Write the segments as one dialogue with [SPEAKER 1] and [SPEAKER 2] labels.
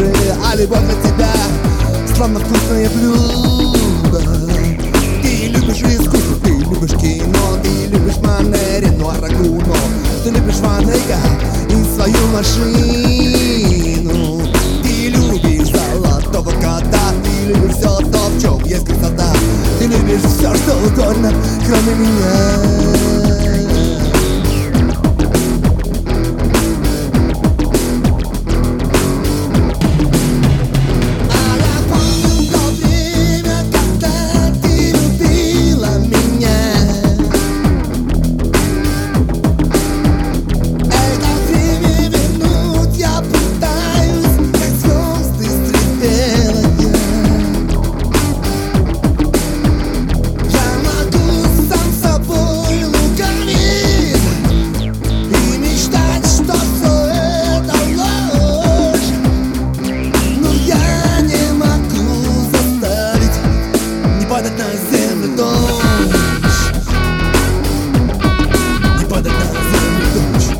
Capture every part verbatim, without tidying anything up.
[SPEAKER 1] души, а любовь для тебя словно вкусное блюдо. Ты любишь искусство, ты любишь кино, ты любишь Мане, Ренуар, Гуно, ты любишь Ван Эйга и свою машину. Ты любишь золотого кота, ты любишь все то, в чем есть красота. Ты любишь все, что угодно, кроме меня. Падать на землю дождь, не падать на землю дождь.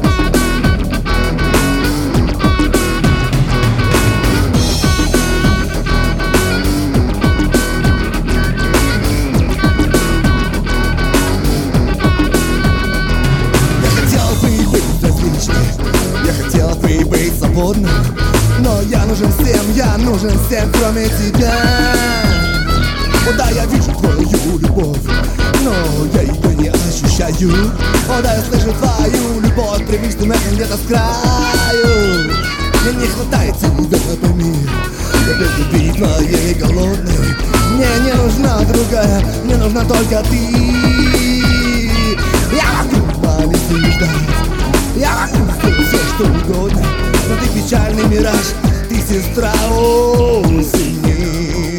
[SPEAKER 1] Я хотел бы быть различным, я хотел бы быть свободным, но я нужен всем, я нужен всем, кроме тебя. О да, я вижу твою любовь, но я ее не ощущаю. О да, я слышу твою любовь привычным эхом где-то с краю. Мне не хватает тебя, пойми, я без любви твоей голодной. Мне не нужна другая, мне нужна только ты. Я могу полететь ждать, я могу сделать все, что угодно, но ты печальный мираж, ты сестра осени.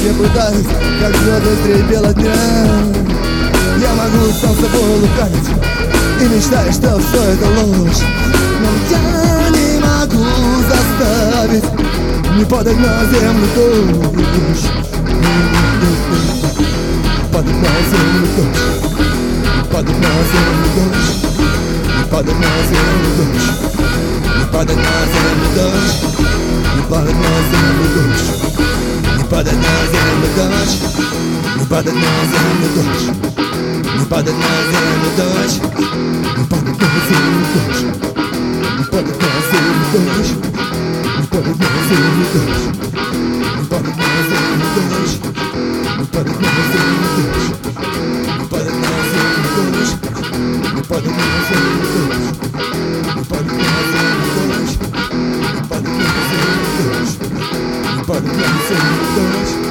[SPEAKER 1] я пытаюсь, как звезды средь бела дня. Я могу сам собой лукавить и мечтаю, что все это ложь, но я не могу заставить не падать на землю дождь. Падать на землю дождь, падать на землю дождь, падать на землю дождь, падать на землю дождь, падать на землю дождь, падать на землю дождь, падать на землю дождь, падать на землю дождь, падать на землю дождь, падать на землю дождь, падать на землю дождь, падать на землю дождь, падать на землю дождь, падать на землю дождь, падать на землю дождь, падать на землю дождь, падать на землю дождь, падать на землю дождь.